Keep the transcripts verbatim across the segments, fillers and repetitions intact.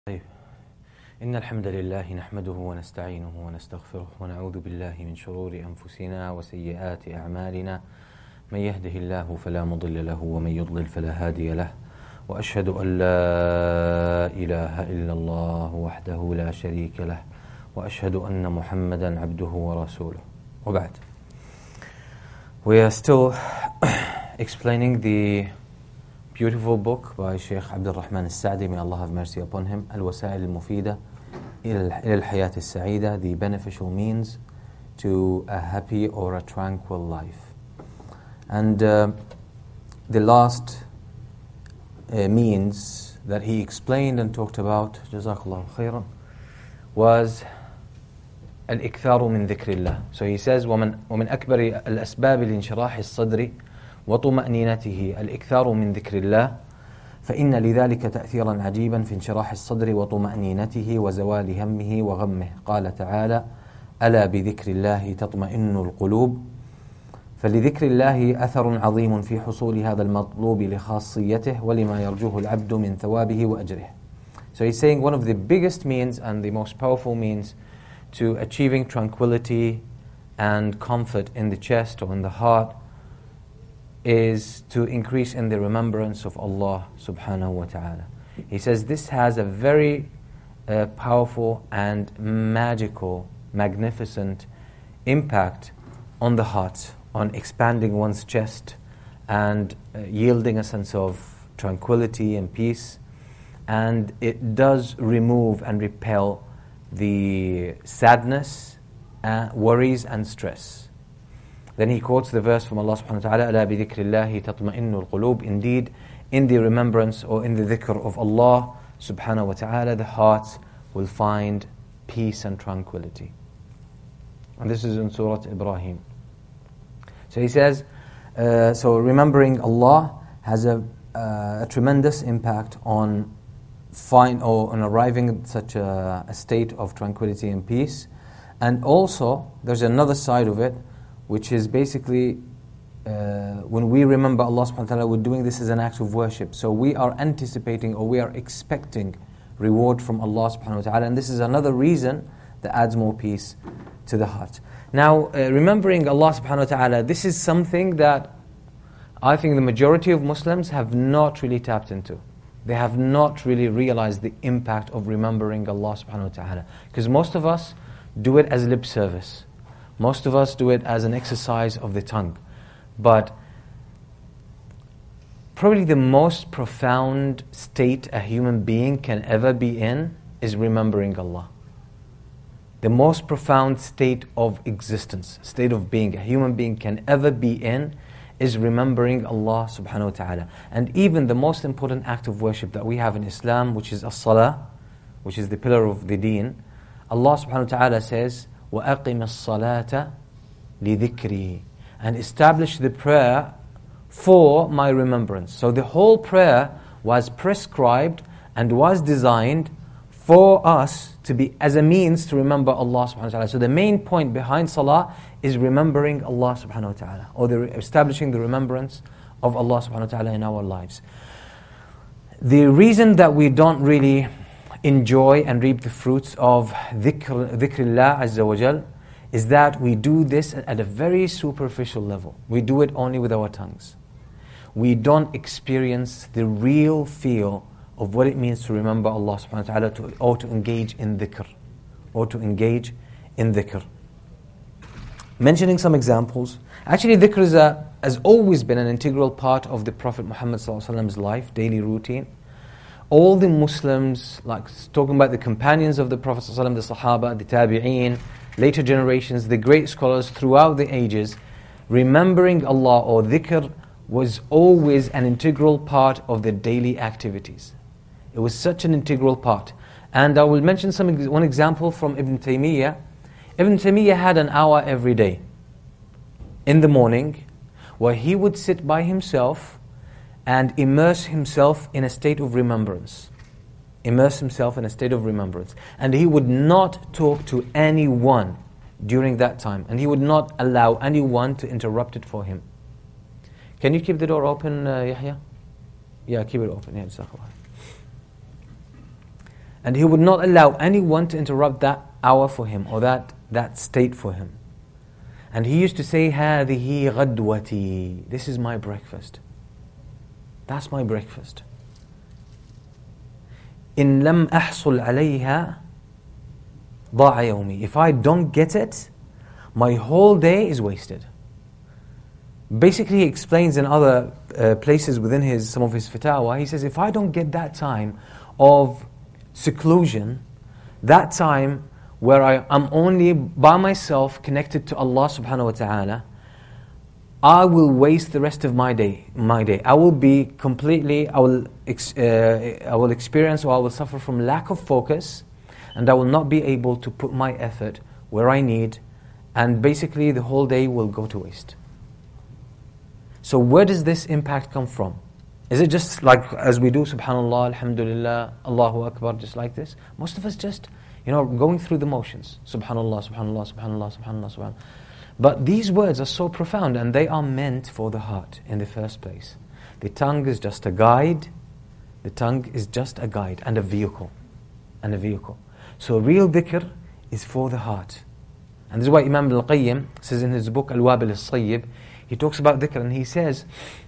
طيب إن الحمد لله نحمده ونستعينه ونستغفره ونعوذ بالله من شرور أنفسنا وسيئات أعمالنا من يهده الله فلا مضل له ومن يضلل فلا هادي له وأشهد أن لا إله إلا الله وحده لا شريك له وأشهد أن محمدا عبده ورسوله وبعد. We are still explaining the beautiful book by Sheikh Abdul Rahman al-Sa'di, may Allah have mercy upon him, Al-Wasa'il al-Mufida ila al-Hayat al-Sa'ida, the beneficial means to a happy or a tranquil life. And uh, the last uh, means that he explained and talked about, Jazakallahu khairan, was al-iktharu min dhikrillah. So he says, وَمن, ومن أكبر الأسباب لانشراح الصدر وطمأنينته الإكثار من ذكر الله فإن لذلك تأثيرا عجيبا في انشراح الصدر وطمأنينته وزوال همه وغمه. قال تعالى: ألا بذكر الله تطمئن القلوب. فلذكر الله أثر عظيم في حصول هذا المطلوب لخاصيته ولما يرجوه العبد من ثوابه وأجره. So he's saying one of the biggest means and the most powerful means to achieving tranquility and comfort in the chest or in the heart is to increase in the remembrance of Allah subhanahu wa ta'ala. He says this has a very uh, powerful and magical, magnificent impact on the heart, on expanding one's chest and uh, yielding a sense of tranquility and peace. And it does remove and repel the sadness, uh, worries and stress. Then he quotes the verse from Allah subhanahu wa ta'ala, أَلَا بِذِكْرِ اللَّهِ تَطْمَئِنُّ الْقُلُوبِ. Indeed, in the remembrance or in the dhikr of Allah subhanahu wa ta'ala, the heart will find peace and tranquility. And this is in Surah Ibrahim. So he says, uh, so remembering Allah has a, uh, a tremendous impact on find or on arriving at such a, a state of tranquility and peace. And also, there's another side of it, which is basically uh, when we remember Allah subhanahu wa ta'ala, we're doing this as an act of worship. So we are anticipating or we are expecting reward from Allah subhanahu wa ta'ala. And this is another reason that adds more peace to the heart. Now, uh, remembering Allah subhanahu wa ta'ala, this is something that I think the majority of Muslims have not really tapped into. They have not really realized the impact of remembering Allah subhanahu wa ta'ala. Because most of us do it as lip service. Most of us do it as an exercise of the tongue. But probably the most profound state a human being can ever be in is remembering Allah. The most profound state of existence, state of being a human being can ever be in is remembering Allah subhanahu wa ta'ala. And even the most important act of worship that we have in Islam, which is as-salah, which is the pillar of the deen, Allah subhanahu wa ta'ala says, وَأَقِمَ الصَّلَاةَ لِذِكْرِي, and establish the prayer for my remembrance. So the whole prayer was prescribed and was designed for us to be as a means to remember Allah subhanahu wa ta'ala. So the main point behind salah is remembering Allah subhanahu wa ta'ala, or the, establishing the remembrance of Allah subhanahu wa ta'ala in our lives. The reason that we don't really enjoy and reap the fruits of dhikr, dhikrillah azza wa jal is that we do this at a very superficial level. We do it only with our tongues. We don't experience the real feel of what it means to remember Allah subhanahu wa ta'ala to, or to engage in dhikr, or to engage in dhikr. Mentioning some examples. Actually, dhikr is a, has always been an integral part of the Prophet Muhammad sallallahu alaihi wasallam's life, daily routine. All the Muslims, like talking about the companions of the Prophet ﷺ, the Sahaba, the Tabi'een, later generations, the great scholars throughout the ages, remembering Allah or dhikr was always an integral part of their daily activities. It was such an integral part. And I will mention some one example from Ibn Taymiyyah. Ibn Taymiyyah had an hour every day in the morning where he would sit by himself and immerse himself in a state of remembrance. Immerse himself in a state of remembrance. And he would not talk to anyone during that time. And he would not allow anyone to interrupt it for him. Can you keep the door open, uh, Yahya? Yeah, keep it open. Yeah, jazakallah. And He would not allow anyone to interrupt that hour for Him, or that, that state for Him. And He used to say, هَذِهِ غَدْوَتِي. This is my breakfast. That's my breakfast. إِن لَمْ أَحْصُلْ عَلَيْهَا ضَاعَ يَوْمِي. If I don't get it, my whole day is wasted. Basically, he explains in other uh, places within his some of his fatwa, he says, if I don't get that time of seclusion, that time where I am only by myself connected to Allah subhanahu wa ta'ala, I will waste the rest of my day. My day, I will be completely, I will, ex, uh, I will experience or I will suffer from lack of focus, and I will not be able to put my effort where I need, and basically the whole day will go to waste. So where does this impact come from? Is it just like as we do, subhanallah, alhamdulillah, Allahu Akbar, just like this? Most of us just, you know, going through the motions. Subhanallah, subhanallah, subhanallah, subhanallah, subhanallah. But these words are so profound, and they are meant for the heart in the first place. The tongue is just a guide. The tongue is just a guide and a vehicle. And a vehicle. So real dhikr is for the heart. And this is why Imam al-Qayyim says in his book Al-Wabil al-Sayyib, he talks about dhikr and he says,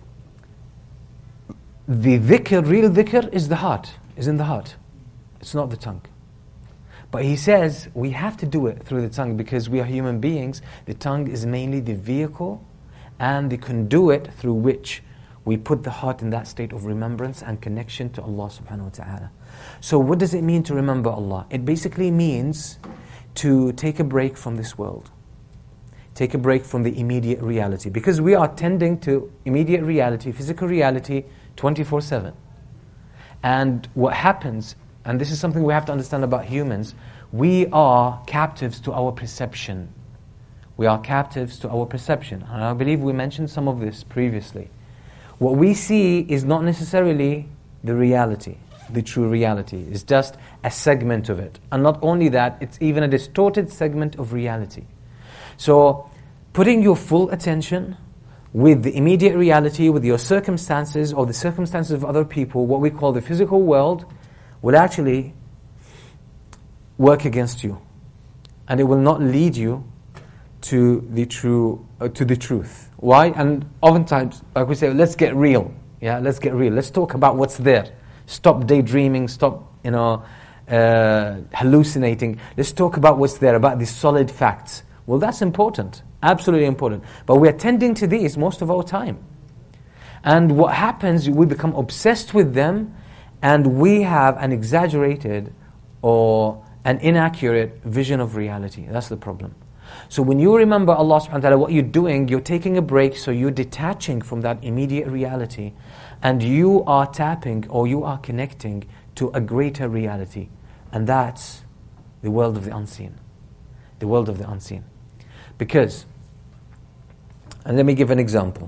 the dhikr, real dhikr is the heart, is in the heart. It's not the tongue. But he says we have to do it through the tongue because we are human beings. The tongue is mainly the vehicle and the conduit through which we put the heart in that state of remembrance and connection to Allah subhanahu wa ta'ala. So what does it mean to remember Allah? It basically means to take a break from this world. Take a break from the immediate reality. Because we are tending to immediate reality, physical reality, twenty-four seven. And what happens, and this is something we have to understand about humans, we are captives to our perception. We are captives to our perception. And I believe we mentioned some of this previously. What we see is not necessarily the reality, the true reality. It's just a segment of it. And not only that, it's even a distorted segment of reality. So, putting your full attention with the immediate reality, with your circumstances or the circumstances of other people, what we call the physical world, will actually work against you. And it will not lead you to the true, uh, to the truth. Why? And oftentimes, like we say, let's get real. Yeah, let's get real. Let's talk about what's there. Stop daydreaming, stop, you know, uh, hallucinating. Let's talk about what's there, about the solid facts. Well, that's important, absolutely important. But we're tending to these most of our time. And what happens, we become obsessed with them, and we have an exaggerated or an inaccurate vision of reality. That's the problem. So when you remember Allah subhanahu wa ta'ala, what you're doing, you're taking a break, so you're detaching from that immediate reality, and you are tapping or you are connecting to a greater reality. And that's the world of the unseen. The world of the unseen. Because, and let me give an example.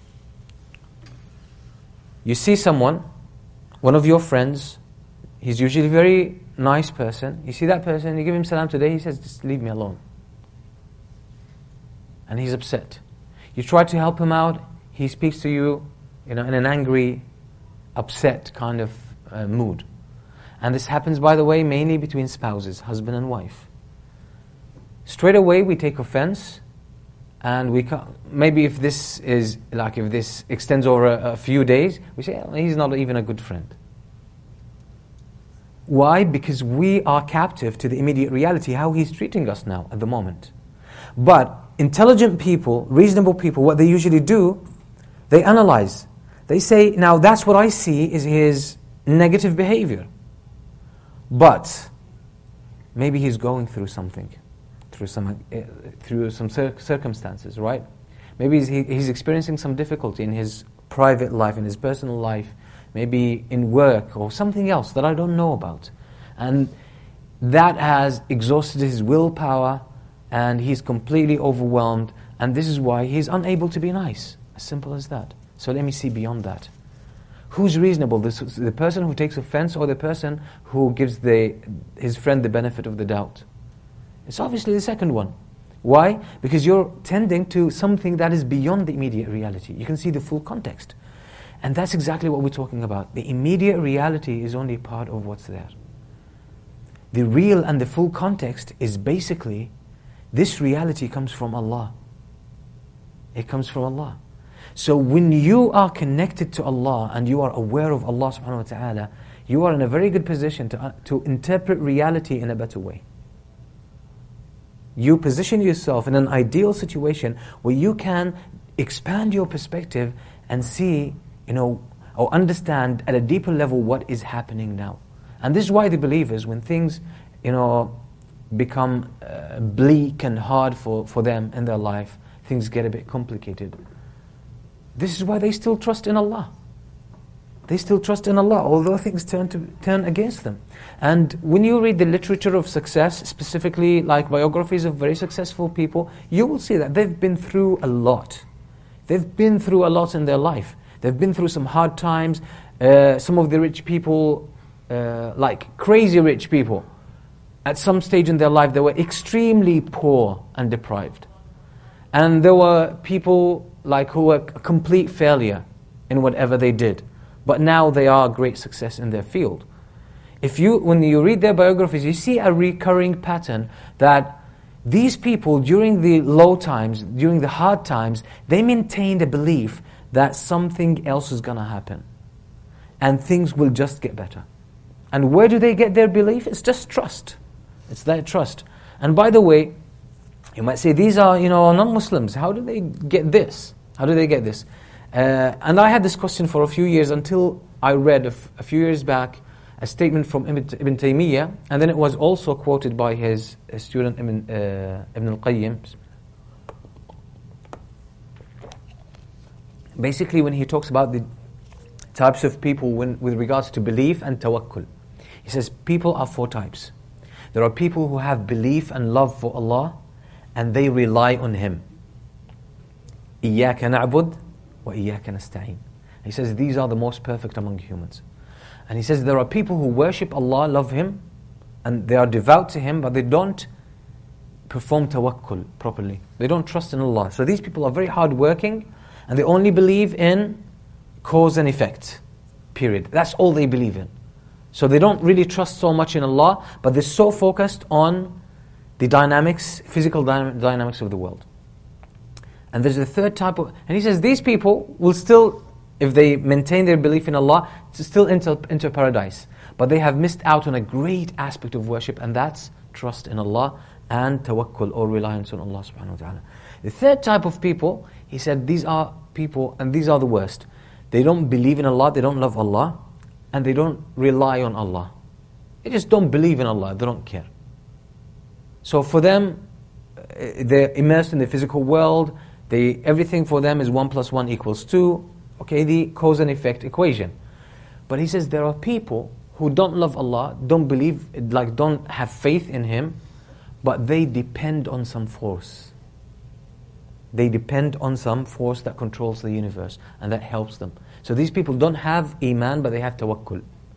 You see someone, one of your friends, he's usually a very nice person. You see that person, you give him salam today, he says, just leave me alone. And he's upset. You try to help him out, he speaks to you, you know, in an angry, upset kind of uh, mood. And this happens, by the way, mainly between spouses, husband and wife. Straight away we take offense, and we ca- maybe if this is like if this extends over a, a few days, we say, oh, he's not even a good friend. Why? Because we are captive to the immediate reality, how he's treating us now at the moment. But intelligent people, reasonable people, what they usually do, they analyze. They say, now that's what I see is his negative behavior. But maybe he's going through something. Through some uh, through some cir- circumstances, right? Maybe he's, he, he's experiencing some difficulty in his private life, in his personal life, maybe in work or something else that I don't know about. And that has exhausted his willpower, and he's completely overwhelmed, and this is why he's unable to be nice. As simple as that. So let me see beyond that. Who's reasonable? This, the person who takes offense or the person who gives the his friend the benefit of the doubt? It's obviously the second one. Why? Because you're tending to something that is beyond the immediate reality. You can see the full context. And that's exactly what we're talking about. The immediate reality is only part of what's there. the real and the full context is basically, this reality comes from Allah. It comes from Allah. So when you are connected to Allah and you are aware of Allah subhanahu wa ta'ala, you are in a very good position to, uh, to interpret reality in a better way. You position yourself in an ideal situation where you can expand your perspective and see, you know, or understand at a deeper level what is happening now. And this is why the believers, when things, you know, become uh, bleak and hard for, for them in their life, things get a bit complicated. This is why they still trust in Allah. They still trust in Allah, although things turn to turn against them. And when you read the literature of success, specifically like biographies of very successful people, you will see that they've been through a lot. They've been through a lot in their life. They've been through some hard times. Uh, some of the rich people, uh, like crazy rich people, at some stage in their life they were extremely poor and deprived. And there were people like who were a complete failure in whatever they did. But now they are a great success in their field. If you, when you read their biographies, you see a recurring pattern that these people during the low times, during the hard times, they maintained a belief that something else is going to happen. And things will just get better. And where do they get their belief? It's just trust. It's that trust. And by the way, you might say, these are, you know, non-Muslims. How do they get this? How do they get this? Uh, and I had this question for a few years until I read a, f- a few years back a statement from Ibn, Ibn Taymiyyah, and then it was also quoted by his uh, student Ibn, uh, Ibn al-Qayyim. Basically, when he talks about the types of people when, with regards to belief and tawakkul, he says people are four types. There are people who have belief and love for Allah, and they rely on Him. إِيَّاكَ نَعْبُدْ وَإِيَّاكَ نَسْتَعِينَ. He says these are the most perfect among humans. And he says there are people who worship Allah, love Him, and they are devout to Him, but they don't perform tawakkul properly. They don't trust in Allah. So these people are very hard-working, and they only believe in cause and effect, period. That's all they believe in. So they don't really trust so much in Allah, but they're so focused on the dynamics, physical dynam- dynamics of the world. And there's a third type of... And he says these people will still, if they maintain their belief in Allah, still enter into paradise. But they have missed out on a great aspect of worship, and that's trust in Allah and tawakkul, or reliance on Allah subhanahu wa ta'ala. The third type of people, he said, these are people, and these are the worst. They don't believe in Allah, they don't love Allah, and they don't rely on Allah. They just don't believe in Allah, they don't care. So for them, they're immersed in the physical world. They, everything for them is one plus one equals two. Okay, the cause and effect equation. But he says there are people who don't love Allah, don't believe, like don't have faith in Him, but they depend on some force. They depend on some force that controls the universe, and that helps them. So these people don't have iman, but they have tawakkul.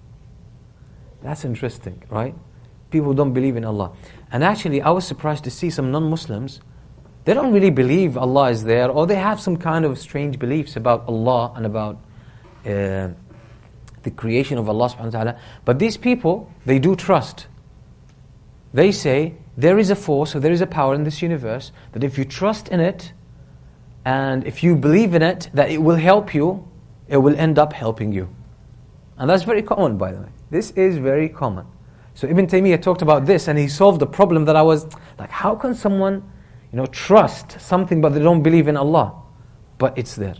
That's interesting, right? People don't believe in Allah. And actually, I was surprised to see some non-Muslims, they don't really believe Allah is there, or they have some kind of strange beliefs about Allah and about uh, the creation of Allah subhanahu wa ta'ala. But these people, they do trust. They say, there is a force, or there is a power in this universe, that if you trust in it, and if you believe in it, that it will help you, it will end up helping you. And that's very common, by the way. This is very common. So Ibn Taymiyyah talked about this, and he solved the problem that I was like, how can someone, you know, trust something but they don't believe in Allah? But it's there.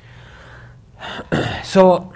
so,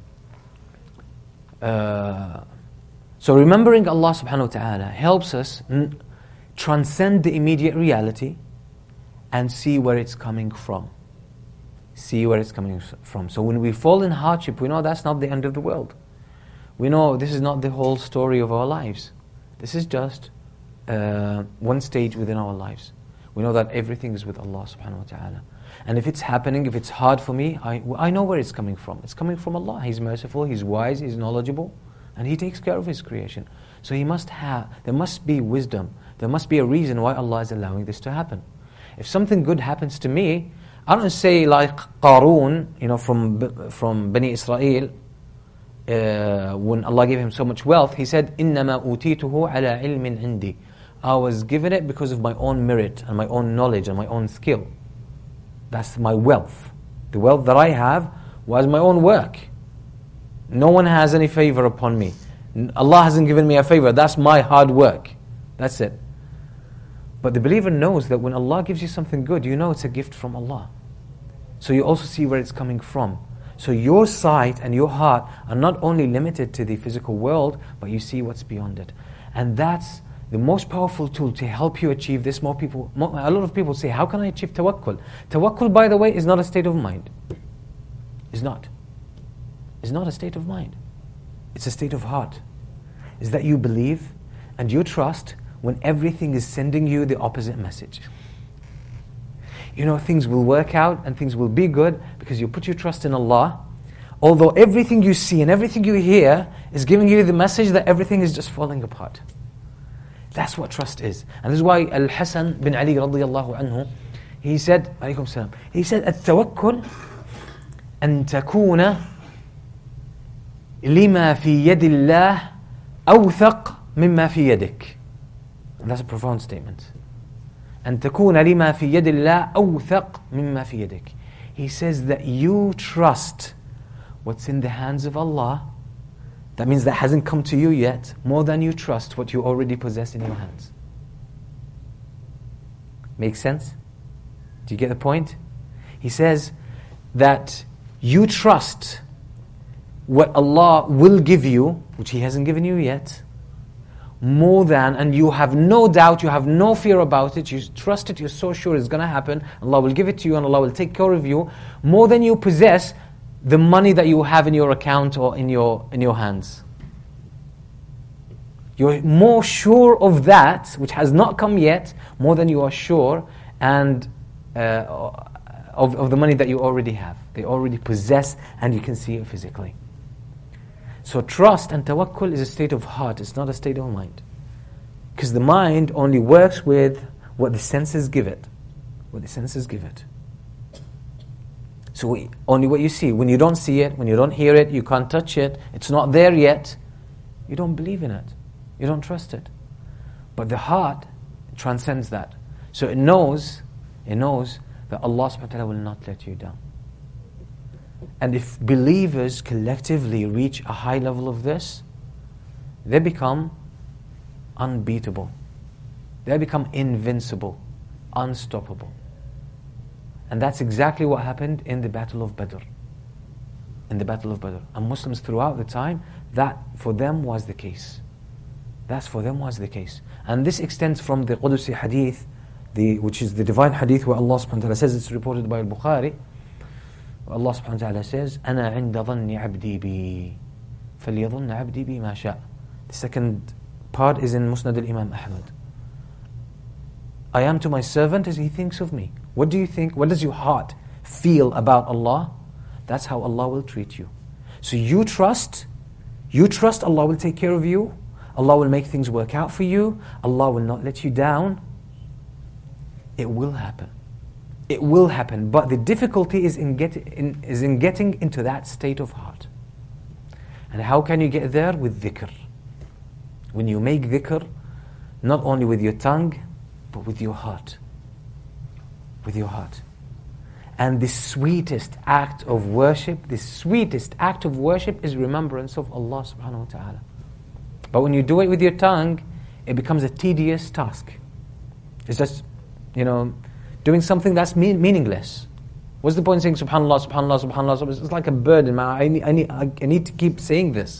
uh, so remembering Allah subhanahu wa ta'ala helps us n- transcend the immediate reality and see where it's coming from. See where it's coming from. So when we fall in hardship, we know that's not the end of the world. We know this is not the whole story of our lives. This is just uh, one stage within our lives. We know that everything is with Allah subhanahu wa ta'ala. And if it's happening, if it's hard for me, I, I know where it's coming from. It's coming from Allah. He's merciful, He's wise, He's knowledgeable, and He takes care of His creation. So He must have, there must be wisdom. There must be a reason why Allah is allowing this to happen. If something good happens to me, I don't say like Qarun, you know, from from Bani Israel, uh, when Allah gave him so much wealth, he said, إِنَّمَا أُوتِيتُهُ عَلَى عِلْمٍ عِنْدِي. I was given it because of my own merit and my own knowledge and my own skill. That's my wealth. The wealth that I have was my own work. No one has any favor upon me. Allah hasn't given me a favor. That's my hard work. That's it. But the believer knows that when Allah gives you something good, you know it's a gift from Allah. So you also see where it's coming from. So your sight and your heart are not only limited to the physical world, but you see what's beyond it. And that's the most powerful tool to help you achieve this. More people, more, a lot of people say, how can I achieve tawakkul? Tawakkul, by the way, is not a state of mind. It's not. It's not a state of mind. It's a state of heart. Is that you believe and you trust when everything is sending you the opposite message. You know, things will work out and things will be good because you put your trust in Allah. Although everything you see and everything you hear is giving you the message that everything is just falling apart. That's what trust is. And this is why Al-Hasan bin Ali radiyallahu anhu, he said, alaykum salam, he said, التوكل أن تكون لما في يد الله أوثق مما في يدك. And that's a profound statement. أن تكون لما في يد الله أوثق مما في يدك. He says that you trust what's in the hands of Allah. That means that hasn't come to you yet, more than you trust what you already possess in your hands. Makes sense? Do you get the point? He says that you trust what Allah will give you, which He hasn't given you yet, more than, and you have no doubt, you have no fear about it, you trust it, you're so sure it's going to happen, Allah will give it to you and Allah will take care of you, more than you possess the money that you have in your account or in your in your hands. You're more sure of that, which has not come yet, more than you are sure and uh, of, of the money that you already have. They already possess and you can see it physically. So trust and tawakkul is a state of heart, it's not a state of mind. Because the mind only works with what the senses give it. What the senses give it. So we, only what you see. When you don't see it, when you don't hear it, you can't touch it, it's not there yet, you don't believe in it. You don't trust it. But the heart transcends that. So it knows, it knows that Allah subhanahu wa ta'ala will not let you down. And if believers collectively reach a high level of this, they become unbeatable. They become invincible, unstoppable. And that's exactly what happened in the Battle of Badr. In the Battle of Badr. And Muslims throughout the time, that for them was the case. That's for them was the case. And this extends from the Qudusi hadith, the, which is the divine hadith where Allah subhanahu wa ta'ala says, it's reported by Al-Bukhari, where Allah subhanahu wa ta'ala says, أَنَا عِنْدَ ظَنِّ عَبْدِي بِي فَلْيَظُنَّ عَبْدِي بِي مَا شَاءَ. The second part is in Musnad al-Imam Ahmad. I am to my servant as he thinks of me. What do you think? What does your heart feel about Allah? That's how Allah will treat you. So you trust, you trust Allah will take care of you, Allah will make things work out for you, Allah will not let you down. It will happen. It will happen. But the difficulty is in, get, in, is in getting into that state of heart. And how can you get there? With dhikr. When you make dhikr, not only with your tongue, but with your heart. With your heart. And the sweetest act of worship, the sweetest act of worship is remembrance of Allah subhanahu wa ta'ala. But when you do it with your tongue, it becomes a tedious task. It's just, you know, doing something that's mean, meaningless. What's the point in saying subhanallah, subhanallah, subhanallah? It's like a burden, man. I need, I need, I need to keep saying this.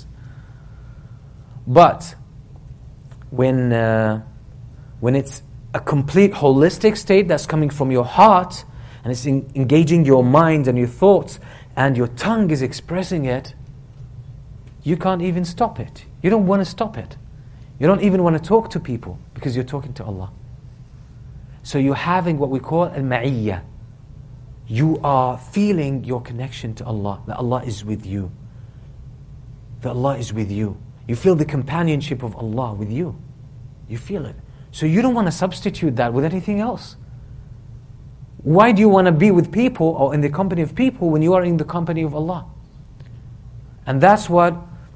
But when, uh, when it's a complete holistic state that's coming from your heart, and it's in, engaging your mind and your thoughts, and your tongue is expressing it, you can't even stop it. You don't want to stop it. You don't even want to talk to people because you're talking to Allah. So you're having what we call al-ma'iyya. You are feeling your connection to Allah, that Allah is with you. That Allah is with you. You feel the companionship of Allah with you. You feel it. So you don't want to substitute that with anything else. Why do you want to be with people or in the company of people when you are in the company of Allah? And that's what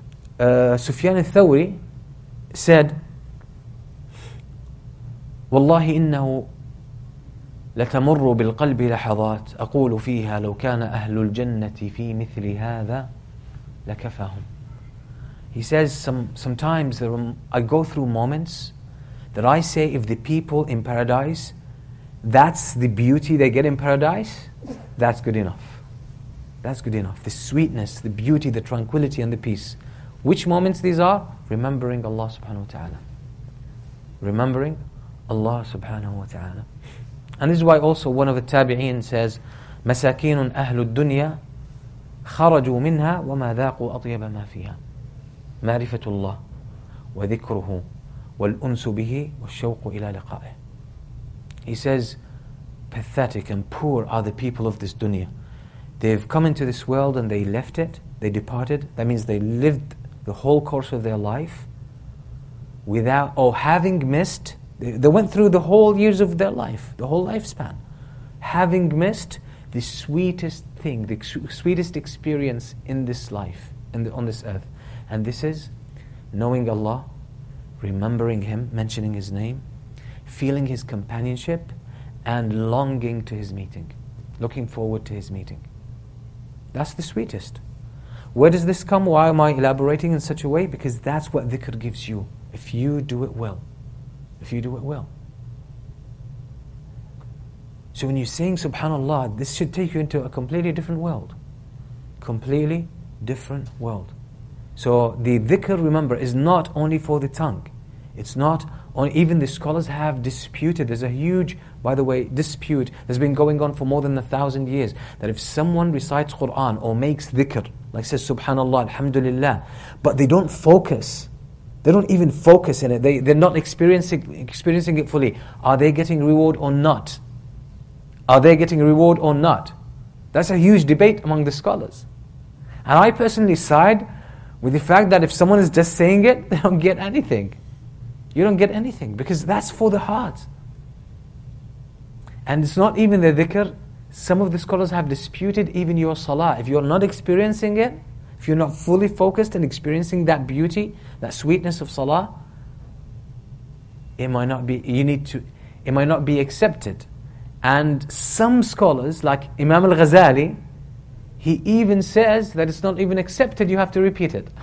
uh, Sufyan al-Thawri said, والله إنه لتمر بالقلب لحظات أقول فيها لو كان أهل الجنة في مثل هذا لكفاهم. He says, some, sometimes there are, I go through moments that I say, if the people in paradise, that's the beauty they get in paradise, that's good enough. That's good enough. The sweetness, the beauty, the tranquility and the peace. Which moments these are? Remembering Allah subhanahu wa ta'ala. Remembering Allah subhanahu wa ta'ala. And this is why also one of the tabi'een says, مساكين أهل الدنيا خرجوا منها وما ذاقوا أطيب ما فيها معرفة الله وذكره والأنس به والشوق إلى لقائه. He says, pathetic and poor are the people of this dunya. They've come into this world and they left it, they departed. That means they lived the whole course of their life without, or having missed, they, they went through the whole years of their life, the whole lifespan, having missed the sweetest thing, the sweetest experience in this life, in the, on this earth. And this is knowing Allah, remembering Him, mentioning His name, feeling His companionship, and longing to His meeting, looking forward to His meeting. That's the sweetest. Where does this come? Why am I elaborating in such a way? Because that's what dhikr gives you, if you do it well. If you do it well. So when you're saying subhanallah, this should take you into a completely different world. Completely different world. So the dhikr, remember, is not only for the tongue. It's not, on, even the scholars have disputed. There's a huge, by the way, dispute that's been going on for more than a thousand years. That if someone recites Qur'an or makes dhikr, like says subhanallah, alhamdulillah, but they don't focus, they don't even focus in it, they, they're not experiencing, experiencing it fully, are they getting reward or not? Are they getting reward or not? That's a huge debate among the scholars. And I personally side with the fact that if someone is just saying it, they don't get anything. You don't get anything, because that's for the heart. And it's not even the dhikr. Some of the scholars have disputed even your salah. If you're not experiencing it, if you're not fully focused and experiencing that beauty, that sweetness of salah, it might not be, you need to, it might not be accepted. And some scholars, like Imam al-Ghazali, he even says that it's not even accepted, you have to repeat it.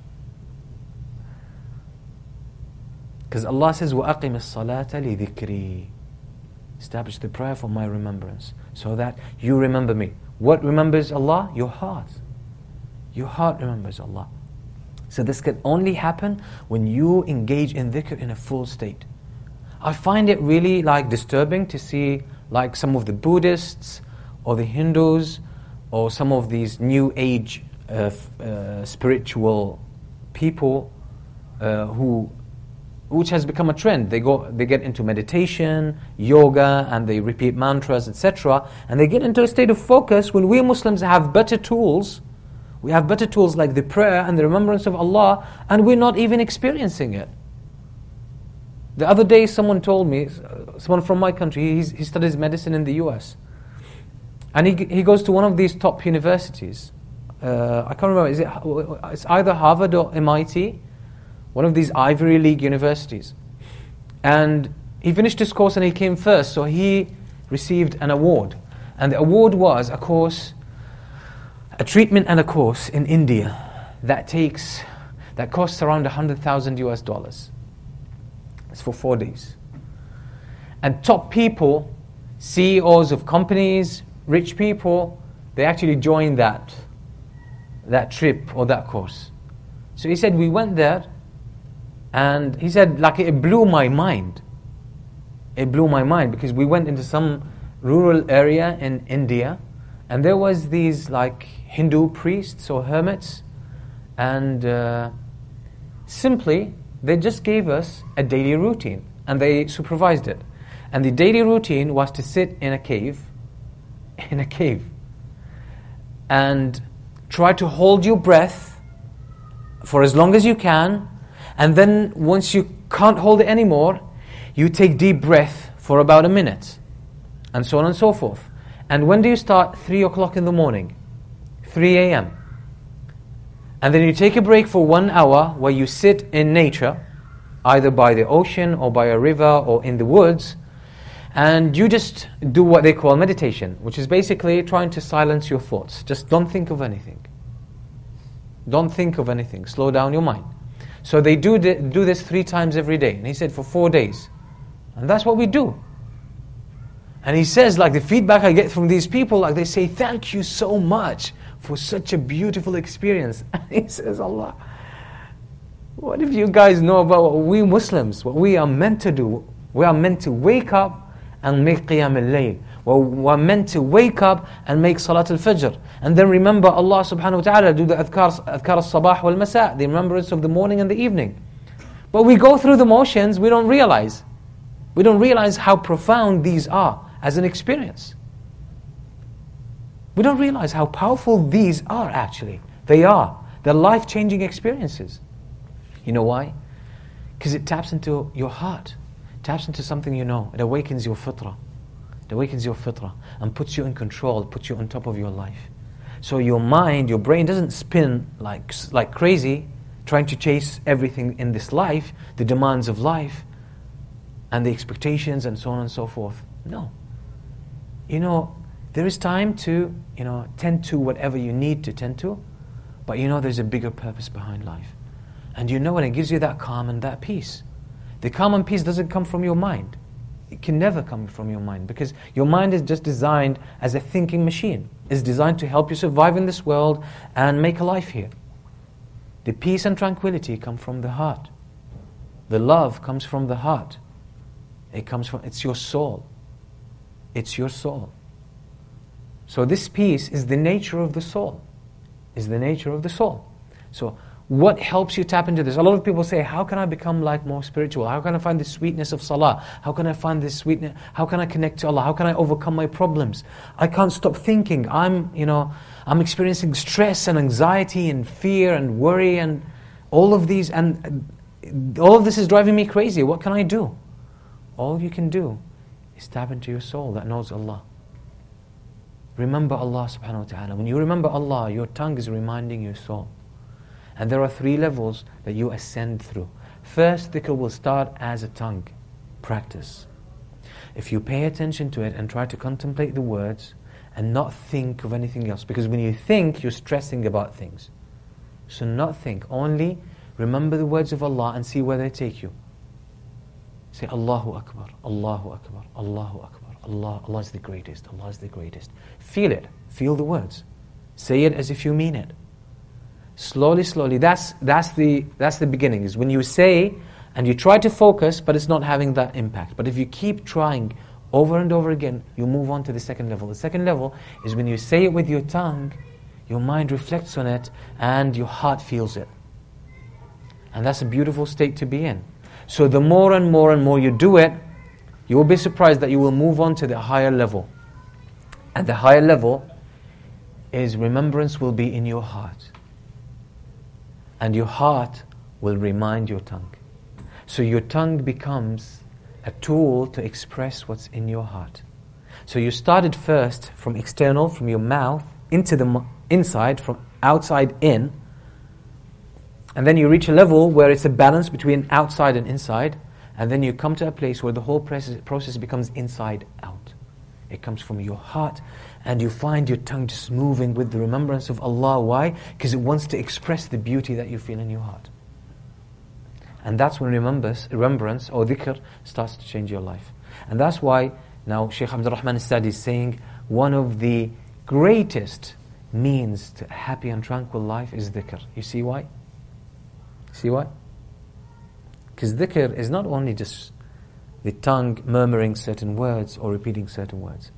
Because Allah says, وَأَقِمِ الصَّلَاةَ لِذِكْرِي. Establish the prayer for my remembrance, so that you remember me. What remembers Allah? Your heart. Your heart remembers Allah. So this can only happen when you engage in dhikr in a full state. I find it really like disturbing to see like some of the Buddhists or the Hindus or some of these new age uh, uh, spiritual people uh, who which has become a trend. They go, they get into meditation, yoga, and they repeat mantras, et cetera. And they get into a state of focus when we Muslims have better tools. We have better tools like the prayer and the remembrance of Allah, and we're not even experiencing it. The other day someone told me, someone from my country, he's, he studies medicine in the U S. And he he goes to one of these top universities. Uh, I can't remember, is it, it's either Harvard or M I T. One of these Ivy League universities. And he finished his course and he came first, so he received an award. And the award was a course, a treatment and a course in India that takes, that costs around one hundred thousand U S dollars. It's for four days. And top people, C E Os of companies, rich people, they actually joined that, that trip or that course. So he said, we went there, and he said, like, it blew my mind. It blew my mind because we went into some rural area in India, and there was these like Hindu priests or hermits, and uh, simply they just gave us a daily routine, and they supervised it. And the daily routine was to sit in a cave, in a cave, and try to hold your breath for as long as you can. And then once you can't hold it anymore, you take deep breath for about a minute, and so on and so forth. And when do you start? Three o'clock in the morning, three a.m. And then you take a break for one hour where you sit in nature, either by the ocean or by a river or in the woods, and you just do what they call meditation, which is basically trying to silence your thoughts. Just don't think of anything. Don't think of anything. Slow down your mind. So they do th- do this three times every day. And he said for four days. And that's what we do. And he says, like, the feedback I get from these people, like, they say, thank you so much for such a beautiful experience. And he says, Allah, what if you guys know about what we Muslims, what we are meant to do? We are meant to wake up and make Qiyam al-Layl. Well, we're meant to wake up and make Salat al-Fajr. And then remember Allah subhanahu wa ta'ala, do the adhkar, adhkar al-Sabah wal-Masa, the remembrance of the morning and the evening. But we go through the motions, we don't realize. We don't realize how profound these are as an experience. We don't realize how powerful these are actually. They are. They're life-changing experiences. You know why? Because it taps into your heart. It taps into something you know. It awakens your fitrah. It awakens your fitrah and puts you in control, puts you on top of your life. So your mind, your brain doesn't spin like, like crazy, trying to chase everything in this life, the demands of life, and the expectations and so on and so forth. No. You know, there is time to, you know, tend to whatever you need to tend to, but you know there's a bigger purpose behind life. And you know it, it gives you that calm and that peace. The calm and peace doesn't come from your mind. It can never come from your mind, because your mind is just designed as a thinking machine. It's designed to help you survive in this world and make a life here. The peace and tranquility come from the heart. The love comes from the heart. It comes from, it's your soul. It's your soul. So this peace is the nature of the soul. Is the nature of the soul. So what helps you tap into this? A lot of people say, how can I become like more spiritual? How can I find the sweetness of salah? How can I find this sweetness? How can I connect to Allah? How can I overcome my problems? I can't stop thinking. I'm, you know, I'm experiencing stress and anxiety and fear and worry and all of these, and all of this is driving me crazy. What can I do? All you can do is tap into your soul that knows Allah. Remember Allah subhanahu wa ta'ala. When you remember Allah, your tongue is reminding your soul. And there are three levels that you ascend through. First, dhikr will start as a tongue practice. If you pay attention to it and try to contemplate the words and not think of anything else, because when you think, you're stressing about things. So not think, only remember the words of Allah and see where they take you. Say Allahu Akbar, Allahu Akbar, Allahu Akbar, Allah, Allah is the greatest, Allah is the greatest. Feel it, feel the words. Say it as if you mean it. Slowly, slowly, that's, that's, the, that's the beginning, is when you say and you try to focus, but it's not having that impact. But if you keep trying over and over again, you move on to the second level. The second level is when you say it with your tongue, your mind reflects on it, and your heart feels it. And that's a beautiful state to be in. So the more and more and more you do it, you will be surprised that you will move on to the higher level. And the higher level is remembrance will be in your heart. And your heart will remind your tongue. So your tongue becomes a tool to express what's in your heart. So you started first from external, from your mouth, into the inside, from outside in. And then you reach a level where it's a balance between outside and inside. And then you come to a place where the whole process becomes inside out. It comes from your heart. And you find your tongue just moving with the remembrance of Allah. Why? Because it wants to express the beauty that you feel in your heart. And that's when remembrance, remembrance or dhikr starts to change your life. And that's why now Shaykh Abdul Rahman As-Sadi is saying one of the greatest means to a happy and tranquil life is dhikr. You see why? See why? Because dhikr is not only just the tongue murmuring certain words or repeating certain words.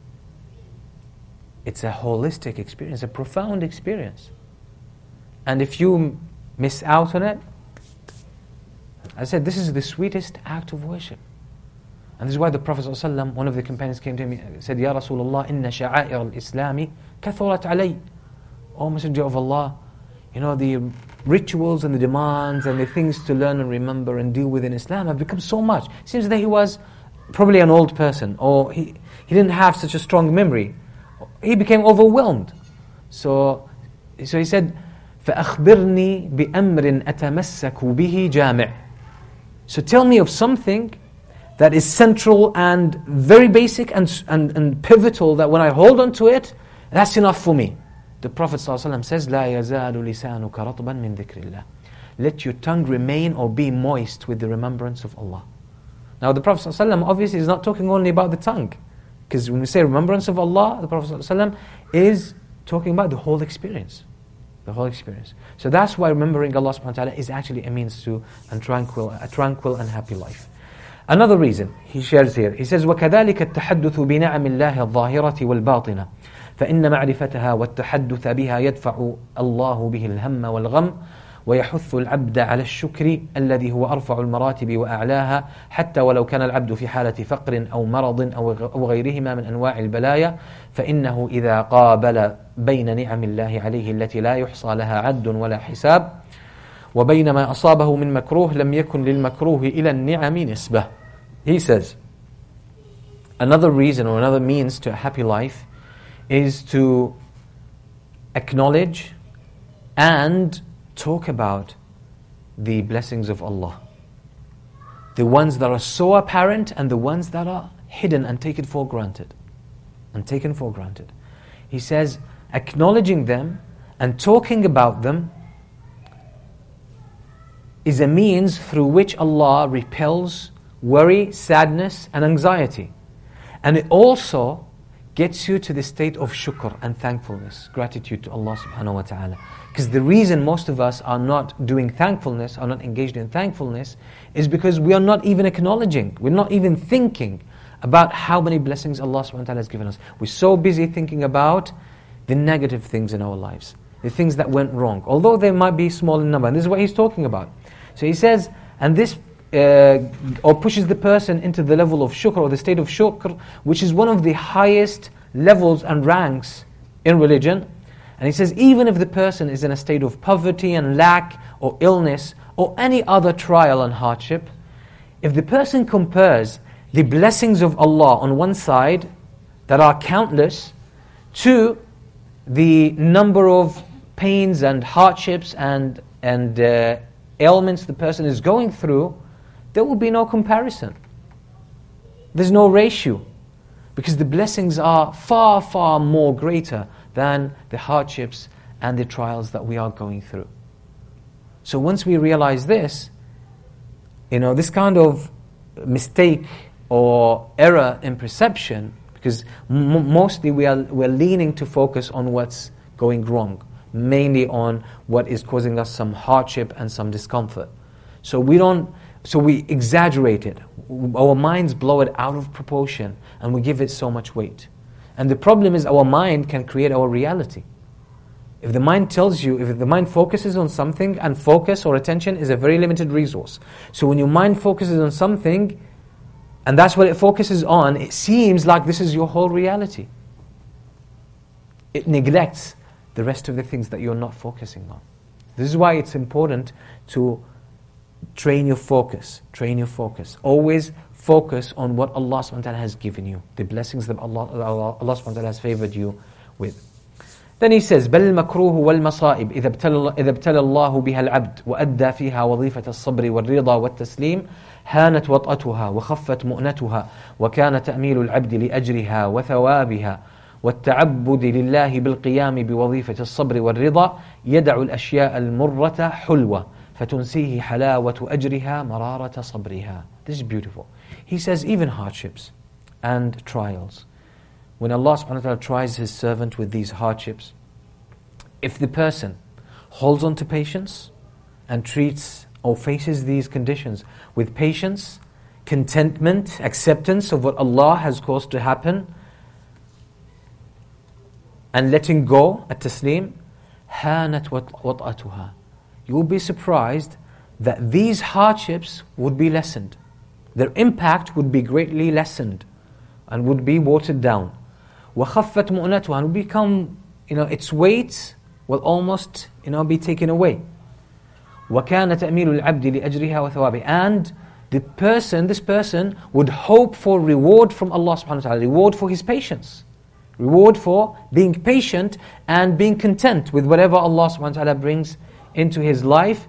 It's a holistic experience, a profound experience. And if you miss out on it, I said, this is the sweetest act of worship. And this is why the Prophet ﷺ, one of the companions came to him and said, Ya Rasulullah, inna sha'a'ir al-Islami kathurat alay. O Messenger of Allah, you know, the rituals and the demands and the things to learn and remember and deal with in Islam have become so much. It seems that he was probably an old person, or he, he didn't have such a strong memory. He became overwhelmed. So, so he said, فأخبرني بأمر أتمسك به جامع. So tell me of something that is central and very basic and, and, and pivotal, that when I hold on to it, that's enough for me. The Prophet ﷺ says, لا يزال لسانك رطبا من ذكر الله. Let your tongue remain or be moist with the remembrance of Allah. Now the Prophet ﷺ obviously is not talking only about the tongue, because when we say remembrance of Allah, the Prophet ﷺ is talking about the whole experience. The whole experience. So that's why remembering Allah subhanahu wa ta'ala is actually a means to a tranquil, a tranquil and happy life. Another reason he shares here, he says, وَكَذَلِكَ التَّحَدُّثُ بِنَعَمِ اللَّهِ الظَّاهِرَةِ وَالْبَاطِنَةِ فإن معرفتها والتحدث بها يدفع الله به الهم والغم ويحث العبد على الشكر الذي هو أرفع المراتب وأعلاها حتى ولو كان العبد في حالة فقر أو مرض أو غيرهما من أنواع البلايا فإنه إذا قابل بين نعم الله عليه التي لا يحصى لها عد ولا حساب وبين ما أصابه من مكروه لم يكن للمكروه إلى النعم نسبة. He says, another reason or another means to a happy life is to acknowledge and talk about the blessings of Allah. The ones that are so apparent and the ones that are hidden and taken for granted. And taken for granted. He says, acknowledging them and talking about them is a means through which Allah repels worry, sadness and anxiety. And it also gets you to the state of shukr and thankfulness, gratitude to Allah subhanahu wa ta'ala. Because the reason most of us are not doing thankfulness, are not engaged in thankfulness, is because we are not even acknowledging, we're not even thinking about how many blessings Allah subhanahu wa ta'ala has given us. We're so busy thinking about the negative things in our lives, the things that went wrong, although they might be small in number. And this is what he's talking about. So he says, and this Uh, or pushes the person into the level of shukr, or the state of shukr, which is one of the highest levels and ranks in religion. And he says, even if the person is in a state of poverty and lack or illness or any other trial and hardship, if the person compares the blessings of Allah on one side that are countless to the number of pains and hardships and, and uh, ailments the person is going through, there will be no comparison. There's no ratio. Because the blessings are far, far more greater than the hardships and the trials that we are going through. So once we realize this, you know, this kind of mistake or error in perception, because m- mostly we are we're leaning to focus on what's going wrong, mainly on what is causing us some hardship and some discomfort. So we don't So we exaggerate it. Our minds blow it out of proportion and we give it so much weight. And the problem is our mind can create our reality. If the mind tells you, if the mind focuses on something, and focus or attention is a very limited resource. So when your mind focuses on something, and that's what it focuses on, it seems like this is your whole reality. It neglects the rest of the things that you're not focusing on. This is why it's important to train your focus, train your focus. Always focus on what Allah subhanahu wa ta'ala has given you, the blessings that Allah, Allah, Allah subhanahu wa ta'ala has favored you with. Then he says, بل المكروه والمصائب إذا ابتلى إذا ابتلى الله بها العبد وأدى فيها وظيفة الصبر والرضا والتسليم هانت وطأتها وخفت مؤنتها وكان تأميل العبد لأجرها وثوابها والتعبد لله بالقيام بوظيفة الصبر والرضا يدع الأشياء المرة حلوة فَتُنْسِيهِ حَلَاوَةُ أَجْرِهَا مَرَارَةَ صَبْرِهَا. This is beautiful. He says even hardships and trials. When Allah subhanahu wa ta'ala tries His servant with these hardships, if the person holds on to patience and treats or faces these conditions with patience, contentment, acceptance of what Allah has caused to happen, and letting go at taslim, هَانَتْ وَطْأَتُهَا. You will be surprised that these hardships would be lessened. Their impact would be greatly lessened and would be watered down. وَخَفَّتْ مُؤْنَتُهَا, and will become, you know, its weight will almost, you know, be taken away. وَكَانَ تَأْمِيلُ الْعَبْدِ لِأَجْرِهَا وَثَوَابِهَا. And the person, this person would hope for reward from Allah subhanahu wa ta'ala, reward for his patience. Reward for being patient and being content with whatever Allah subhanahu wa ta'ala brings into his life.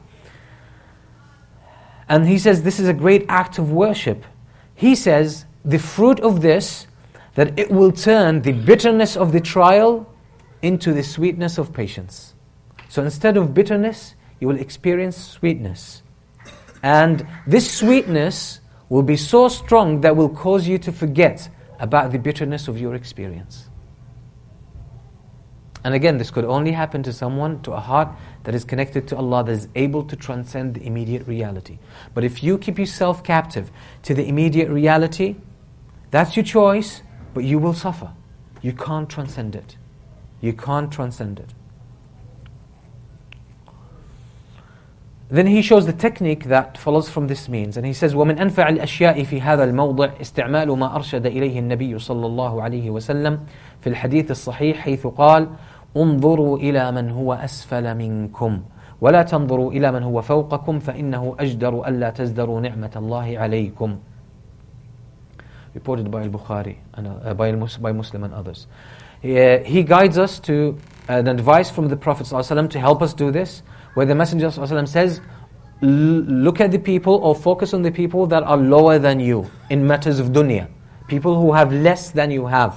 And he says this is a great act of worship. He says the fruit of this, that it will turn the bitterness of the trial into the sweetness of patience. So instead of bitterness, you will experience sweetness. And this sweetness will be so strong that will cause you to forget about the bitterness of your experience. And again, this could only happen to someone, to a heart that is connected to Allah, that is able to transcend the immediate reality. But if you keep yourself captive to the immediate reality, that's your choice, but you will suffer. You can't transcend it. You can't transcend it. Then he shows the technique that follows from this means. And he says, وَمِنْ أَنْفَعِ الْأَشْيَاءِ فِي هَذَا الْمَوْضِعِ اسْتِعْمَالُ مَا أَرْشَدَ إِلَيْهِ النَّبِيُّ صَلَّى اللَّهُ عَلَيْهِ وَسَلَّمَ في الحديث الصحيح حيث قال انظروا إلى من هو أسفل منكم ولا تنظروا إلى من هو فوقكم فإنه أجدر ألا تزدروا نعمة الله عليكم. Reported by Al-Bukhari and uh, by, by Muslim and others. He, uh, he guides us to uh, an advice from the Prophet ﷺ to help us do this, where the Messenger ﷺ says, look at the people or focus on the people that are lower than you in matters of dunya. People who have less than you have.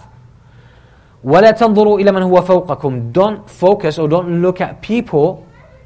وَلَا تَنْظُرُوا إِلَى مَنْ هُوَ فَوْقَكُمْ. Don't focus or don't look at people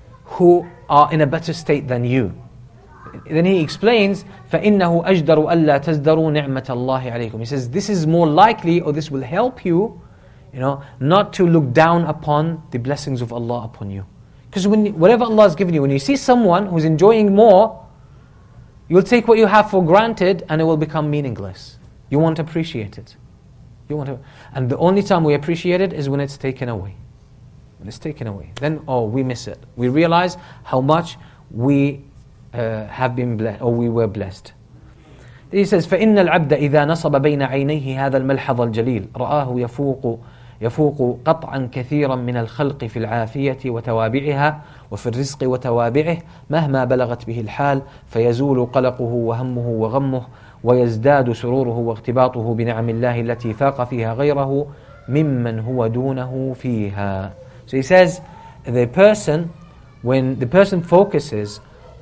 who are in a better state than you. Then he explains, فَإِنَّهُ أَجْدَرُ أَلَّا تَزْدَرُوا نِعْمَةَ اللَّهِ عَلَيْكُمْ. He says, this is more likely, or this will help you, you know, not to look down upon the blessings of Allah upon you. Because when whatever Allah has given you, when you see someone who's enjoying more, you'll take what you have for granted and it will become meaningless. You won't appreciate it. You want to, and the only time we appreciate it is when it's taken away. When it's taken away, then oh, we miss it. We realize how much we uh, have been blessed, or we were blessed. He says, فإن العبد إذا نصب بين عينيه هذا الملحظ الجليل رآه يفوق يفوق قطعا كثيرا من الخلق في العافية وتوابعها وفي الرزق وتوابعه مهما بلغت به الحال فيزول قلقه وهمه وغمه ويزداد سروره واغتباطه بنعم الله التي فاق فيها غيره ممن هو دونه فيها. So he says, the person, when the person focuses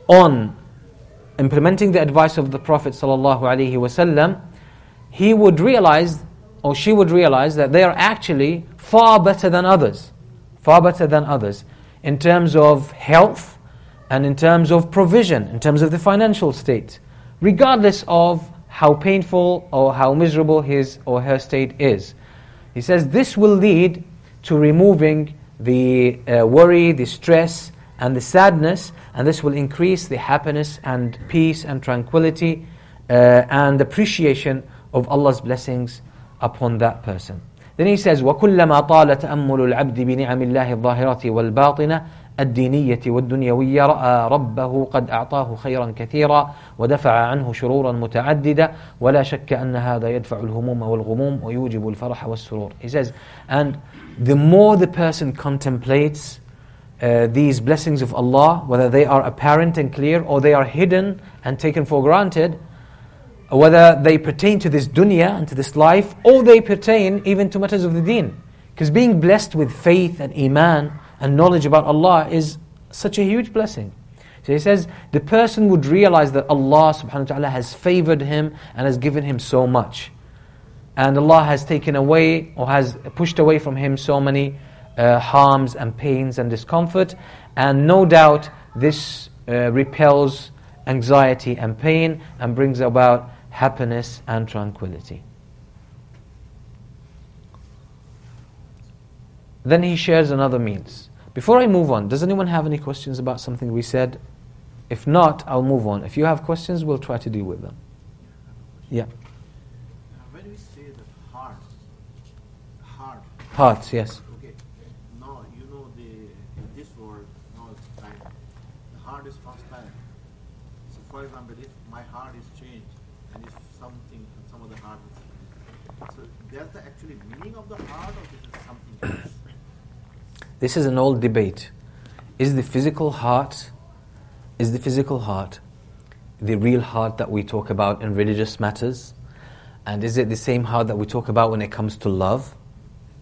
on implementing the advice of the Prophet sallallahu alaihi wasallam, he would realize, or she would realize, that they are actually far better than others, far better than others, in terms of health and in terms of provision, in terms of the financial state, regardless of how painful or how miserable his or her state is. He says this will lead to removing the uh, worry, the stress, and the sadness, and this will increase the happiness and peace and tranquility uh, and appreciation of Allah's blessings upon that person. Then he says, وَكُلَّمَا طَالَ تَأَمُّلُ الْعَبْدِ بِنِعَمِ اللَّهِ الظَّاهِرَةِ وَالْبَاطِنَةِ الدينية والدنيوية رأى ربه قد أعطاه خيرا كثيرا ودفع عنه شرورا متعددة ولا شك أن هذا يدفع الهموم والغموم ويوجب الفرح والسرور. He says, and the more the person contemplates uh, these blessings of Allah, whether they are apparent and clear or they are hidden and taken for granted, whether they pertain to this dunya and to this life, or they pertain even to matters of the deen. Because being blessed with faith and iman and knowledge about Allah is such a huge blessing. So he says, the person would realize that Allah subhanahu wa ta'ala has favored him and has given him so much. And Allah has taken away or has pushed away from him so many uh, harms and pains and discomfort. And no doubt this uh, repels anxiety and pain and brings about happiness and tranquility. Then he shares another means. Before I move on, does anyone have any questions about something we said? If not, I'll move on. If you have questions, we'll try to deal with them. Yeah. When we say the heart, heart. Heart, yes. Okay. Now you know the in this world, now it's time. The heart is transparent. So, for example, if my heart is changed, and if something, some of the heart is, so there's the actually meaning of the heart, or this is something else? This is an old debate. Is the physical heart, is the physical heart the real heart that we talk about in religious matters? And is it the same heart that we talk about when it comes to love?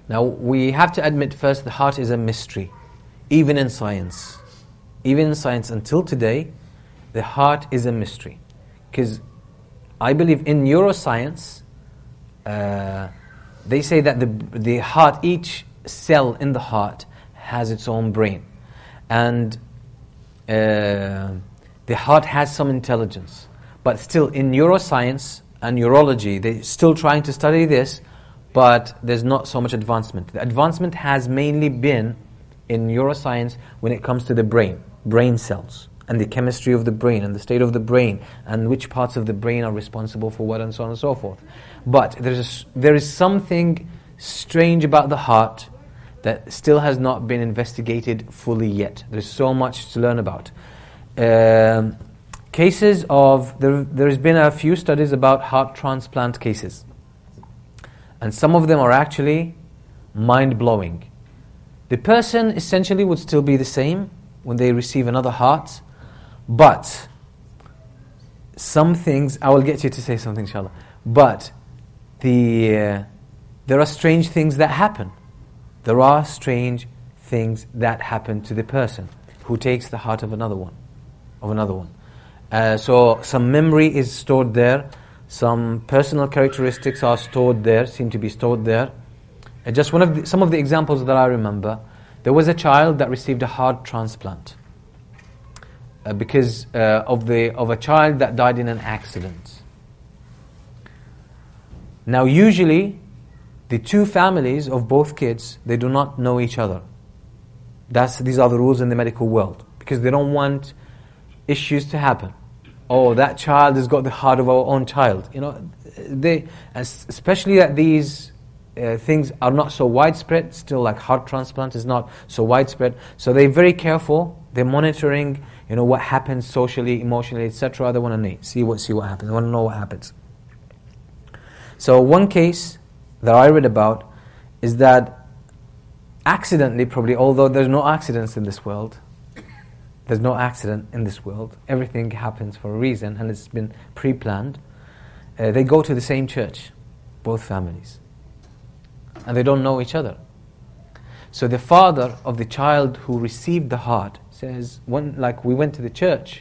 Now, we have to admit first, the heart is a mystery, even in science. Even in science, until today, the heart is a mystery. Because I believe in neuroscience, uh, they say that the the heart, each cell in the heart has its own brain. And uh, the heart has some intelligence. But still, in neuroscience and neurology, they're still trying to study this, but there's not so much advancement. The advancement has mainly been in neuroscience when it comes to the brain, brain cells, and the chemistry of the brain, and the state of the brain, and which parts of the brain are responsible for what, and so on and so forth. But there's a, there is something strange about the heart that still has not been investigated fully yet. There's so much to learn about. Um, cases of, there, there's been a few studies about heart transplant cases. And some of them are actually mind-blowing. The person essentially would still be the same when they receive another heart, but some things, I will get you to say something inshallah, but the uh, there are strange things that happen. There are strange things that happen to the person who takes the heart of another one, of another one. Uh, so some memory is stored there, some personal characteristics are stored there, seem to be stored there. Uh, just one of the, some of the examples that I remember, there was a child that received a heart transplant uh, because uh, of the of a child that died in an accident. Now, usually, the two families of both kids, they do not know each other. That's these are the rules in the medical world, because they don't want issues to happen. Oh, that child has got the heart of our own child. You know, they especially that these uh, things are not so widespread. Still, like heart transplant is not so widespread. So they're very careful. They're monitoring, you know, what happens socially, emotionally, et cetera. They want to see what see what happens. They want to know what happens. So one case that I read about is that accidentally, probably, although there's no accidents in this world, there's no accident in this world, everything happens for a reason and it's been pre-planned, uh, they go to the same church, both families, and they don't know each other. So the father of the child who received the heart says, when, like, we went to the church,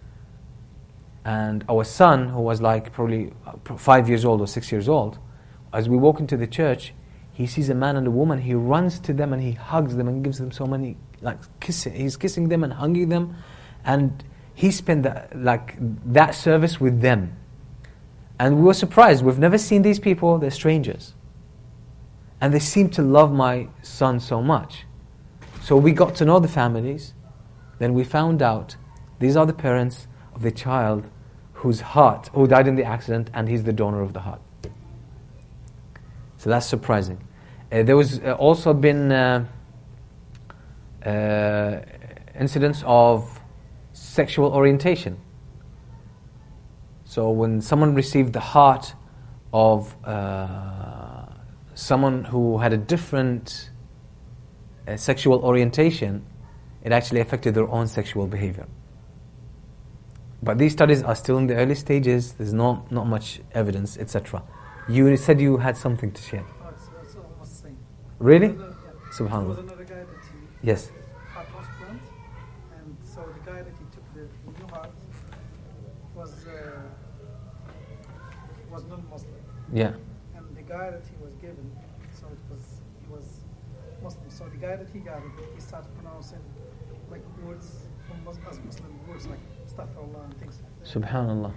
and our son, who was like probably five years old or six years old, as we walk into the church, he sees a man and a woman, he runs to them and he hugs them and gives them so many, like kissing, he's kissing them and hugging them, and he spent that, like that service with them. And we were surprised, we've never seen these people, they're strangers. And they seem to love my son so much. So we got to know the families, then we found out these are the parents of the child whose heart, who died in the accident, and he's the donor of the heart. So that's surprising. Uh, there was uh, also been uh, uh, incidents of sexual orientation. So when someone received the heart of uh, someone who had a different uh, sexual orientation, it actually affected their own sexual behavior. But these studies are still in the early stages. There's not not much evidence, et cetera. You said you had something to share. Oh, it's, it's almost the same. Really? There was a- yeah. Subhanallah. There was another guy that he Yes. heart transplant, and so the guy that he took the new heart was uh, was non-Muslim, Yeah. and the guy that he was given, so it was he was Muslim. So the guy that he got it, he started pronouncing like words from Mus- us Muslim words like astaghfirullah and things like that. Subhanallah.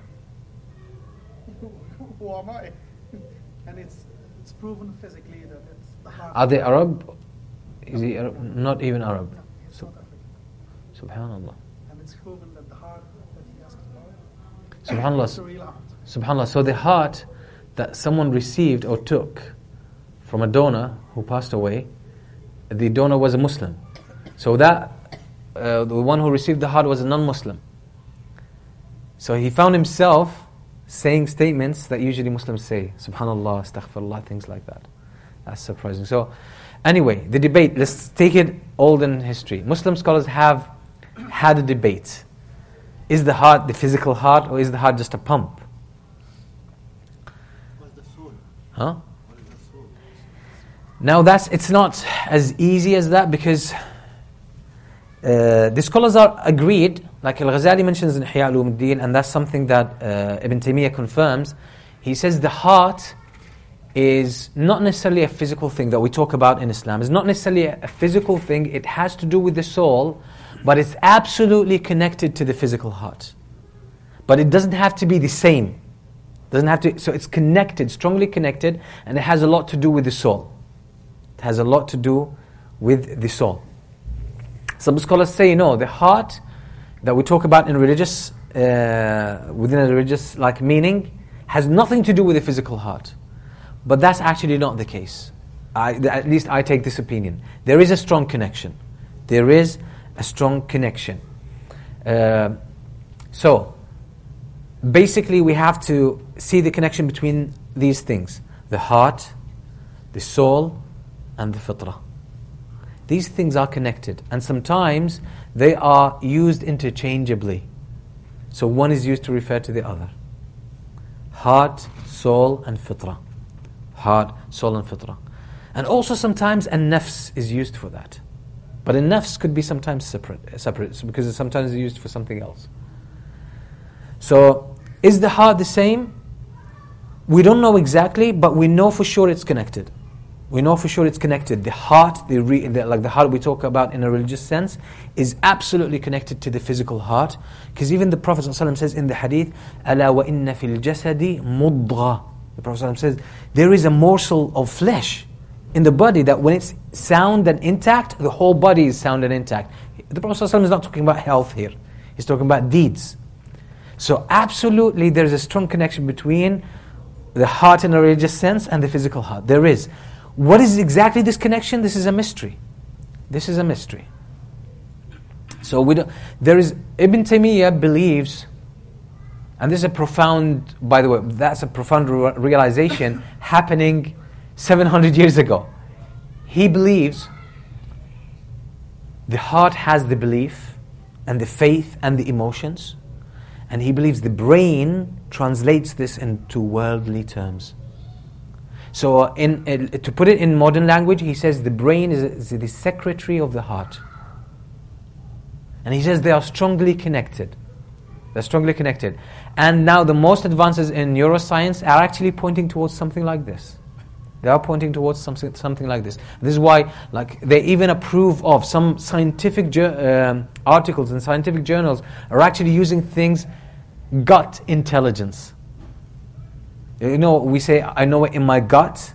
Who am I? And it's it's proven physically that it's the heart. Are they Arab? Is he Arab? Not even Arab. No, it's Sub- not African. Subhanallah. And it's proven that the heart that he asked about Subhanallah. is the real heart. Subhanallah. So the heart that someone received or took from a donor who passed away, the donor was a Muslim. So that, uh, the one who received the heart was a non-Muslim. So he found himself saying statements that usually Muslims say. Subhanallah, astaghfirullah, things like that. That's surprising. So anyway, the debate, let's take it old in history. Muslim scholars have had a debate. Is the heart the physical heart, or is the heart just a pump? What's the soul? Huh? What is the soul? Now that's, it's not as easy as that, because uh, the scholars are agreed, like Al-Ghazali mentions in Ihya Ulumuddin, and that's something that uh, Ibn Taymiyyah confirms. He says the heart is not necessarily a physical thing that we talk about in Islam. It's not necessarily a, a physical thing. It has to do with the soul, but it's absolutely connected to the physical heart. But it doesn't have to be the same. Doesn't have to. So it's connected, strongly connected, and it has a lot to do with the soul. It has a lot to do with the soul. Some scholars say no, the heart that we talk about in religious, uh, within a religious like meaning, has nothing to do with the physical heart. But that's actually not the case. I, at least I take this opinion. There is a strong connection. There is a strong connection. Uh, so, basically we have to see the connection between these things. The heart, the soul, and the fitrah. These things are connected. And sometimes they are used interchangeably. So one is used to refer to the other. Heart, soul, and fitrah. Heart, soul, and fitrah. And also sometimes a nafs is used for that. But a nafs could be sometimes separate, separate because it's sometimes used for something else. So, is the heart the same? We don't know exactly, but we know for sure it's connected. We know for sure it's connected. The heart, the, re, the like the heart we talk about in a religious sense, is absolutely connected to the physical heart. Because even the Prophet ﷺ says in the hadith, أَلَا وَإِنَّ فِي الْجَسَدِ مُضْغَةً. The Prophet ﷺ says, there is a morsel of flesh in the body that when it's sound and intact, the whole body is sound and intact. The Prophet ﷺ is not talking about health here. He's talking about deeds. So absolutely there is a strong connection between the heart in a religious sense and the physical heart. There is. What is exactly this connection? This is a mystery. This is a mystery. So we don't, there is, Ibn Taymiyyah believes, and this is a profound, by the way, that's a profound re- realization happening seven hundred years ago. He believes the heart has the belief and the faith and the emotions, and he believes the brain translates this into worldly terms. So in, uh, to put it in modern language, he says the brain is, is the secretary of the heart. And he says they are strongly connected. They're strongly connected. And now the most advances in neuroscience are actually pointing towards something like this. They are pointing towards something something like this. This is why, like, they even approve of some scientific ju- um, articles and scientific journals are actually using things, gut intelligence. You know, we say, I know it in my gut.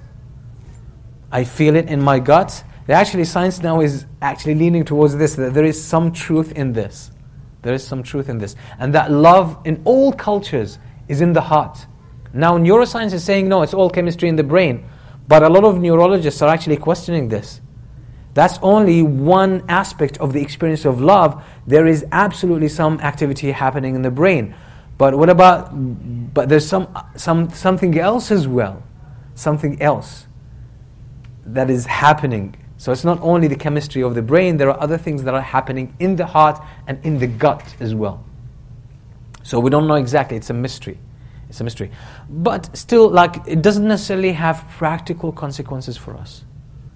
I feel it in my gut. Actually, science now is actually leaning towards this, that there is some truth in this. There is some truth in this. And that love in all cultures is in the heart. Now, neuroscience is saying, no, it's all chemistry in the brain. But a lot of neurologists are actually questioning this. That's only one aspect of the experience of love. There is absolutely some activity happening in the brain. But what about, but there's some, some something else as well. Something else that is happening. So it's not only the chemistry of the brain, there are other things that are happening in the heart and in the gut as well. So we don't know exactly, it's a mystery. It's a mystery. But still, like, it doesn't necessarily have practical consequences for us.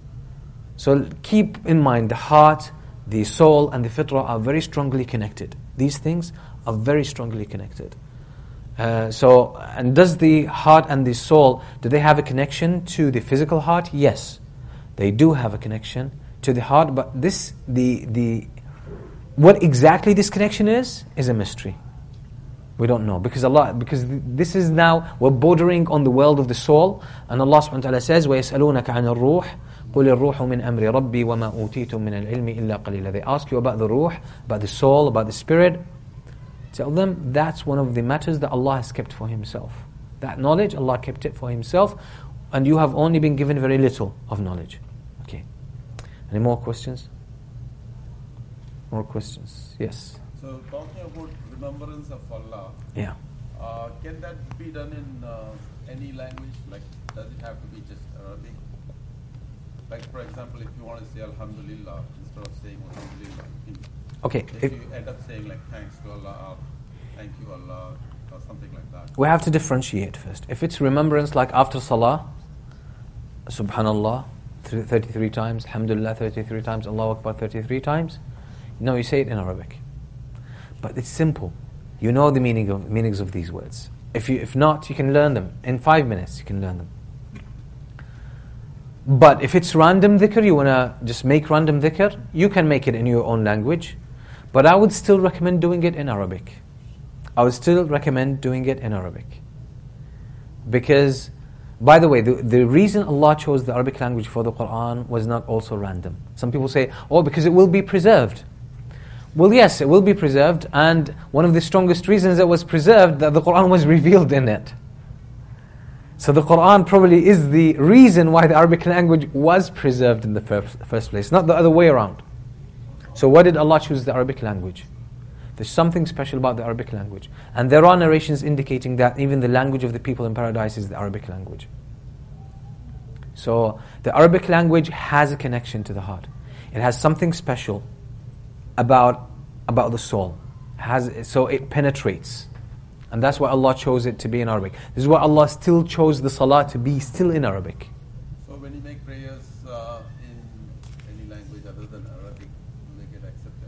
So keep in mind, the heart, the soul, and the fitrah are very strongly connected. These things are very strongly connected. Uh, so, and does the heart and the soul, do they have a connection to the physical heart? Yes, they do have a connection to the heart. But this, the the, what exactly this connection is, is a mystery. We don't know, because Allah, because this is now, we're bordering on the world of the soul, and Allah subhanahu wa ta'ala says, وَيَسْأَلُونَكَ عَنِ الرُّوحِ قُلِ الرُّوحُ مِنْ أَمْرِ رَبِّي وَمَا أُوتِيتُم مِنَ الْعِلْمِ إِلَّا قَلِيلًا. They ask you about the ruh, about the soul, about the spirit. Tell them that's one of the matters that Allah has kept for Himself. That knowledge, Allah kept it for Himself, and you have only been given very little of knowledge. Okay. Any more questions? More questions? Yes. So talking about remembrance of Allah, Yeah. uh, can that be done in uh, any language? Like, does it have to be just Arabic? Like, for example, if you want to say Alhamdulillah instead of saying Alhamdulillah, Okay. if, if you end up saying like thanks to Allah, or thank you Allah, or something like that. We have to differentiate first. If it's remembrance like after salah, subhanallah, thirty-three times, Alhamdulillah thirty-three times, Allahu Akbar thirty-three times. No, you say it in Arabic. But it's simple. You know the meaning of meanings of these words. If you if not, you can learn them. In five minutes you can learn them. But if it's random dhikr, you want to just make random dhikr, you can make it in your own language. But I would still recommend doing it in Arabic. I would still recommend doing it in Arabic. Because, by the way, the, the reason Allah chose the Arabic language for the Qur'an was not also random. Some people say, oh, because it will be preserved. Well, yes, it will be preserved, and one of the strongest reasons it was preserved, that the Qur'an was revealed in it. So the Qur'an probably is the reason why the Arabic language was preserved in the first, first place, not the other way around. So why did Allah choose the Arabic language? There's something special about the Arabic language. And there are narrations indicating that even the language of the people in paradise is the Arabic language. So the Arabic language has a connection to the heart. It has something special about, about the soul. It has, so it penetrates. And that's why Allah chose it to be in Arabic. This is why Allah still chose the salah to be still in Arabic. So when you make prayers uh, in any language other than Arabic, will they get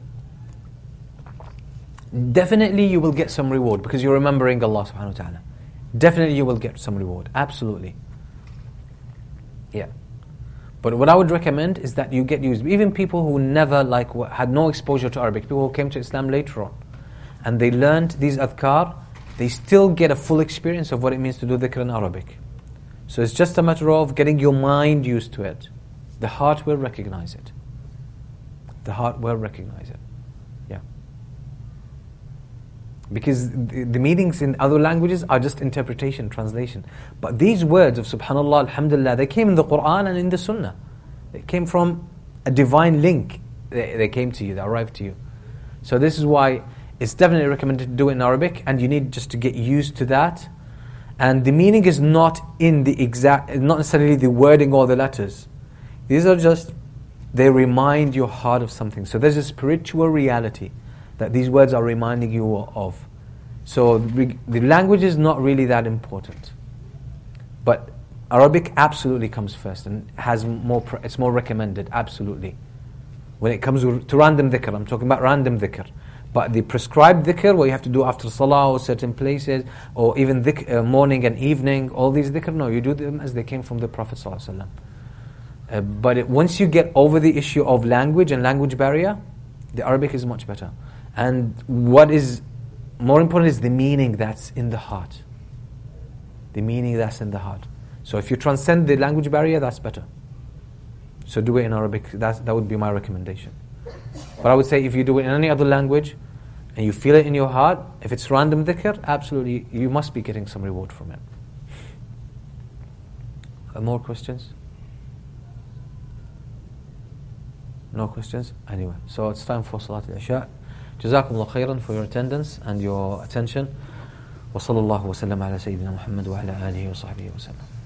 accepted? Definitely you will get some reward because you're remembering Allah subhanahu wa ta'ala. Definitely you will get some reward. Absolutely. Yeah. But what I would recommend is that you get used. Even people who never like had no exposure to Arabic, people who came to Islam later on, and they learned these adhkar, they still get a full experience of what it means to do dhikr in Arabic. So it's just a matter of getting your mind used to it. The heart will recognize it. The heart will recognize it. Yeah. Because the, the meanings in other languages are just interpretation, translation. But these words of subhanallah, alhamdulillah, they came in the Qur'an and in the Sunnah. They came from a divine link. They, they came to you, they arrived to you. So this is why it's definitely recommended to do it in Arabic, and you need just to get used to that. And the meaning is not in the exact, not necessarily the wording or the letters. These are just, they remind your heart of something. So there's a spiritual reality that these words are reminding you of. So the language is not really that important. But Arabic absolutely comes first and has more. It's more recommended, absolutely. When it comes to random dhikr, I'm talking about random dhikr. But the prescribed dhikr, what you have to do after salah or certain places, or even dhikr, uh, morning and evening, all these dhikr, no, you do them as they came from the Prophet ﷺ. Uh, but it, once you get over the issue of language and language barrier, the Arabic is much better. And what is more important is the meaning that's in the heart. The meaning that's in the heart. So if you transcend the language barrier, that's better. So do it in Arabic. That's, that would be my recommendation. But I would say if you do it in any other language and you feel it in your heart, if it's random dhikr, absolutely, you must be getting some reward from it. Uh, more questions? No questions? Anyway, so it's time for Salat al-Isha. Jazakumullah khairan for your attendance and your attention. Wa sallallahu wa sallam ala Sayyidina Muhammad wa ala alihi wa sahbihi wa sallam.